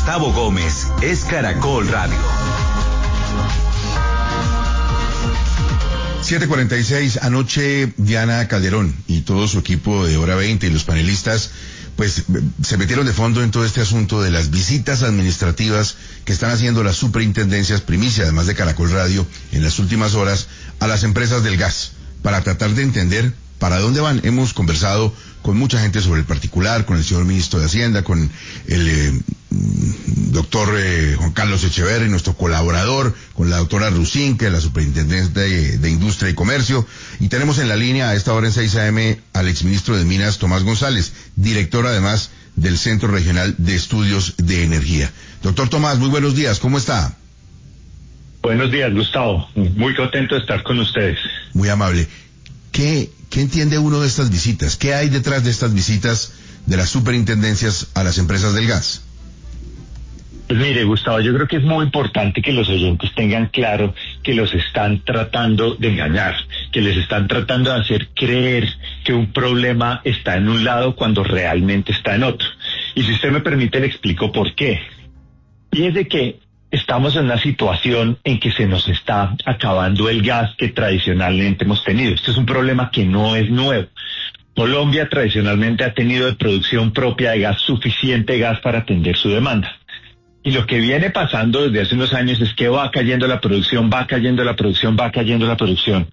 Gustavo Gómez es Caracol Radio. 7:46, anoche Diana Calderón y todo su equipo de Hora 20 y los panelistas pues se metieron de fondo en todo este asunto de las visitas administrativas que están haciendo las superintendencias, primicia además de Caracol Radio, en las últimas horas a las empresas del gas, para tratar de entender para dónde van. Hemos conversado con mucha gente sobre el particular, con el señor ministro de Hacienda, con el doctor Juan Carlos Echeverri, nuestro colaborador, con la doctora Rusín, que es la superintendente de Industria y Comercio, y tenemos en la línea a esta hora en 6 a.m. al exministro de Minas, Tomás González, director además del Centro Regional de Estudios de Energía. Doctor Tomás, muy buenos días, ¿cómo está? Buenos días, Gustavo, muy contento de estar con ustedes. Muy amable. ¿Qué entiende uno de estas visitas? ¿Qué hay detrás de estas visitas de las superintendencias a las empresas del gas? Pues mire, Gustavo, yo creo que es muy importante que los oyentes tengan claro que los están tratando de engañar, que les están tratando de hacer creer que un problema está en un lado cuando realmente está en otro. Y si usted me permite, le explico por qué. Y es de que estamos en una situación en que se nos está acabando el gas que tradicionalmente hemos tenido. Este es un problema que no es nuevo. Colombia tradicionalmente ha tenido de producción propia de gas suficiente gas para atender su demanda. Y lo que viene pasando desde hace unos años es que va cayendo la producción, va cayendo la producción, va cayendo la producción.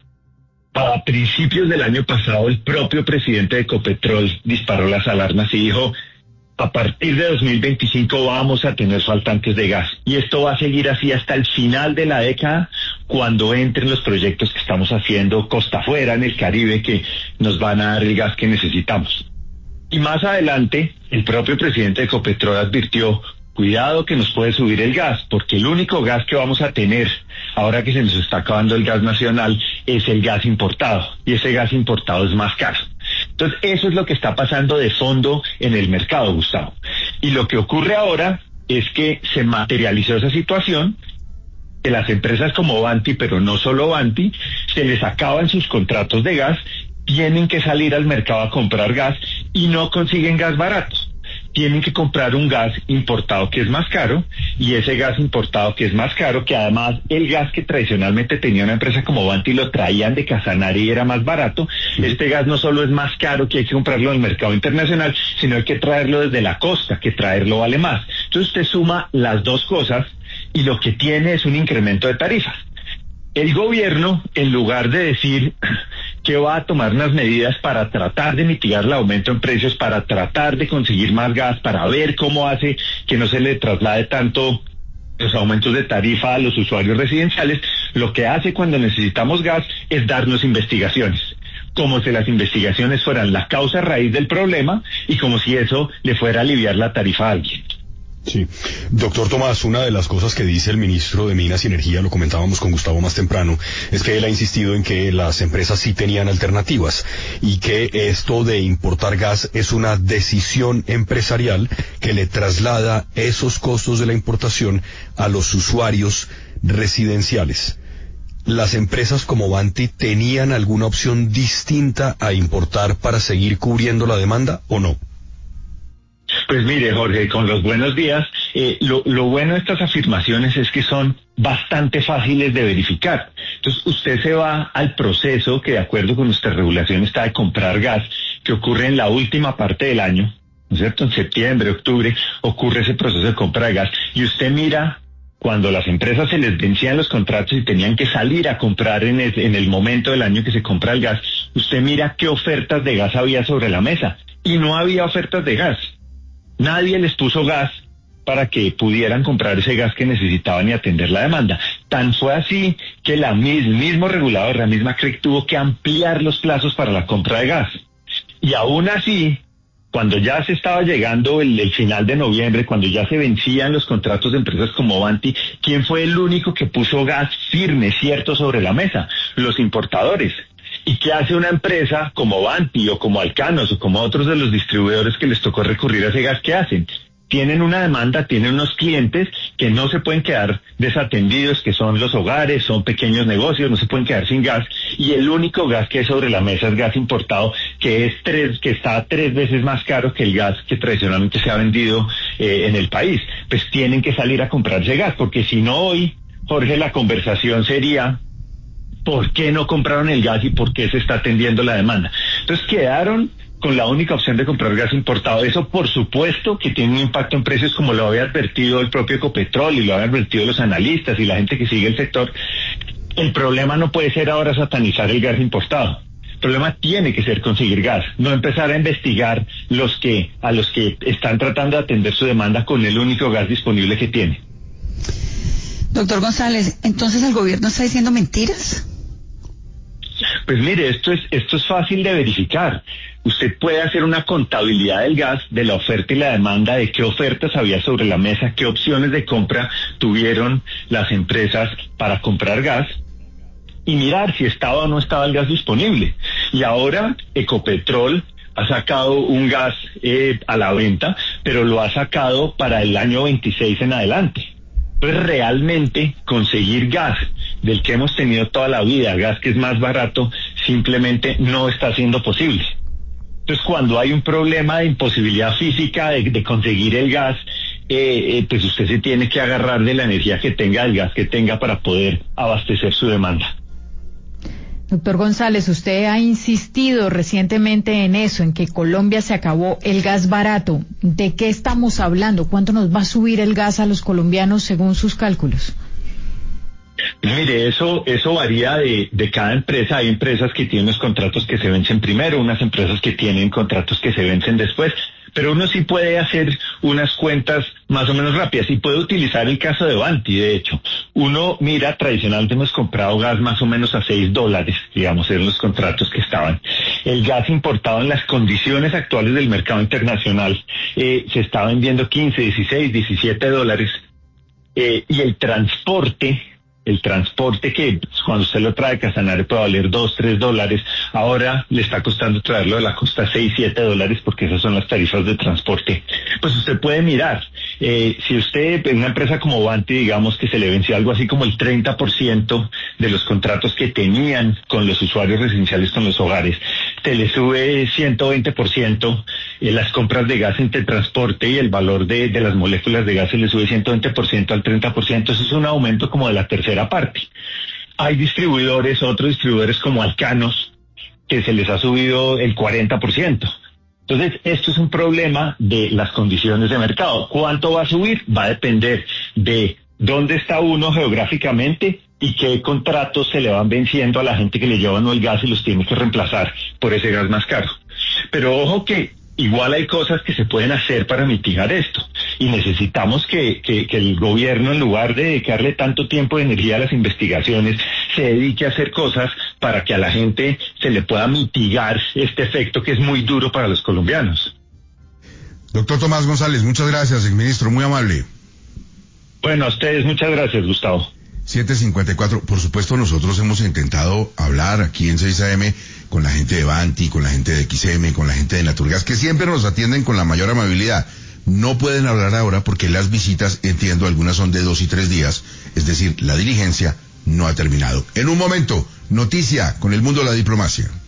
A principios del año pasado, el propio presidente de Ecopetrol disparó las alarmas y dijo: a partir de 2025 vamos a tener faltantes de gas. Y esto va a seguir así hasta el final de la década, cuando entren los proyectos que estamos haciendo costa afuera, en el Caribe, que nos van a dar el gas que necesitamos. Y más adelante, el propio presidente de Ecopetrol advirtió: cuidado que nos puede subir el gas, porque el único gas que vamos a tener, ahora que se nos está acabando el gas nacional, es el gas importado. Y ese gas importado es más caro. Entonces, eso es lo que está pasando de fondo en el mercado, Gustavo. Y lo que ocurre ahora es que se materializó esa situación, que las empresas como Vanti, pero no solo Vanti, se les acaban sus contratos de gas, tienen que salir al mercado a comprar gas y no consiguen gas barato. Tienen que comprar un gas importado que es más caro, y ese gas importado que es más caro, que además el gas que tradicionalmente tenía una empresa como Vanti lo traían de Casanare y era más barato, este gas no solo es más caro, que hay que comprarlo en el mercado internacional, sino hay que traerlo desde la costa, que traerlo vale más. Entonces usted suma las dos cosas y lo que tiene es un incremento de tarifas. El gobierno, en lugar de decir que va a tomar unas medidas para tratar de mitigar el aumento en precios, para tratar de conseguir más gas, para ver cómo hace que no se le traslade tanto los aumentos de tarifa a los usuarios residenciales, lo que hace cuando necesitamos gas es darnos investigaciones, como si las investigaciones fueran la causa raíz del problema y como si eso le fuera a aliviar la tarifa a alguien. Sí. Doctor Tomás, una de las cosas que dice el ministro de Minas y Energía, lo comentábamos con Gustavo más temprano, es que él ha insistido en que las empresas sí tenían alternativas y que esto de importar gas es una decisión empresarial que le traslada esos costos de la importación a los usuarios residenciales. ¿Las empresas como Vanti tenían alguna opción distinta a importar para seguir cubriendo la demanda o no? Pues mire, Jorge, con los buenos días, lo bueno de estas afirmaciones es que son bastante fáciles de verificar. Entonces, usted se va al proceso que, de acuerdo con nuestra regulación, está de comprar gas, que ocurre en la última parte del año, ¿no es cierto? En septiembre, octubre, ocurre ese proceso de compra de gas, y usted mira cuando las empresas se les vencían los contratos y tenían que salir a comprar en el momento del año que se compra el gas, usted mira qué ofertas de gas había sobre la mesa, y no había ofertas de gas. Nadie les puso gas para que pudieran comprar ese gas que necesitaban y atender la demanda. Tan fue así que el mismo regulador, la misma CREC, tuvo que ampliar los plazos para la compra de gas. Y aún así, cuando ya se estaba llegando el final de noviembre, cuando ya se vencían los contratos de empresas como Vanti, ¿quién fue el único que puso gas firme, cierto, sobre la mesa? Los importadores. ¿Y qué hace una empresa como Vanti o como Alcanos o como otros de los distribuidores que les tocó recurrir a ese gas? ¿Qué hacen? Tienen una demanda, tienen unos clientes que no se pueden quedar desatendidos, que son los hogares, son pequeños negocios, no se pueden quedar sin gas, y el único gas que hay sobre la mesa es gas importado, que está 3 veces más caro que el gas que tradicionalmente se ha vendido en el país, pues tienen que salir a comprarse gas, porque si no hoy, Jorge, la conversación sería ¿por qué no compraron el gas y por qué se está atendiendo la demanda? Entonces quedaron con la única opción de comprar gas importado. Eso, por supuesto, que tiene un impacto en precios, como lo había advertido el propio Ecopetrol y lo habían advertido los analistas y la gente que sigue el sector. El problema no puede ser ahora satanizar el gas importado. El problema tiene que ser conseguir gas, no empezar a investigar a los que están tratando de atender su demanda con el único gas disponible que tiene. Doctor González, ¿entonces el gobierno está diciendo mentiras? Pues mire, esto es fácil de verificar. Usted puede hacer una contabilidad del gas, de la oferta y la demanda, de qué ofertas había sobre la mesa, qué opciones de compra tuvieron las empresas para comprar gas, y mirar si estaba o no estaba el gas disponible. Y ahora Ecopetrol ha sacado un gas a la venta, pero lo ha sacado para el año 26 en adelante. Pues realmente conseguir gas del que hemos tenido toda la vida, gas que es más barato, simplemente no está siendo posible. Entonces, cuando hay un problema de imposibilidad física de conseguir el gas, pues usted se tiene que agarrar de la energía que tenga, del gas que tenga, para poder abastecer su demanda. Doctor González, usted ha insistido recientemente en eso, en que Colombia se acabó el gas barato. ¿De qué estamos hablando? ¿Cuánto nos va a subir el gas a los colombianos según sus cálculos? Mire, eso varía de cada empresa. Hay empresas que tienen los contratos que se vencen primero, unas empresas que tienen contratos que se vencen después, pero uno sí puede hacer unas cuentas más o menos rápidas y puede utilizar el caso de Vanti. De hecho, uno mira, tradicionalmente hemos comprado gas más o menos a $6, digamos, eran los contratos que estaban. El gas importado en las condiciones actuales del mercado internacional se está vendiendo $15, $16, $17, y el transporte que cuando usted lo trae de Casanare puede valer $2, $3, ahora le está costando traerlo de la costa $6, $7, porque esas son las tarifas de transporte. Pues usted puede mirar, si usted en una empresa como Vanti, digamos que se le venció algo así como el 30% de los contratos que tenían con los usuarios residenciales, con los hogares, se le sube 120%, las compras de gas entre transporte y el valor de las moléculas de gas se le sube 120% al 30%, eso es un aumento como de la tercera parte. Hay otros distribuidores como Alcanos, que se les ha subido el 40%. Entonces, esto es un problema de las condiciones de mercado. ¿Cuánto va a subir? Va a depender de dónde está uno geográficamente y qué contratos se le van venciendo a la gente que le llevan el gas y los tiene que reemplazar por ese gas más caro. Pero ojo que igual hay cosas que se pueden hacer para mitigar esto, y necesitamos que el gobierno, en lugar de dedicarle tanto tiempo y energía a las investigaciones, se dedique a hacer cosas para que a la gente se le pueda mitigar este efecto que es muy duro para los colombianos. Doctor Tomás González, muchas gracias, exministro, muy amable. Bueno, a ustedes muchas gracias, Gustavo. 7:54, por supuesto nosotros hemos intentado hablar aquí en 6 AM con la gente de Vanti, con la gente de XM, con la gente de Naturgas, que siempre nos atienden con la mayor amabilidad. No pueden hablar ahora porque las visitas, entiendo, algunas son de 2 y 3 días, es decir, la diligencia no ha terminado. En un momento, noticia con el mundo de la diplomacia.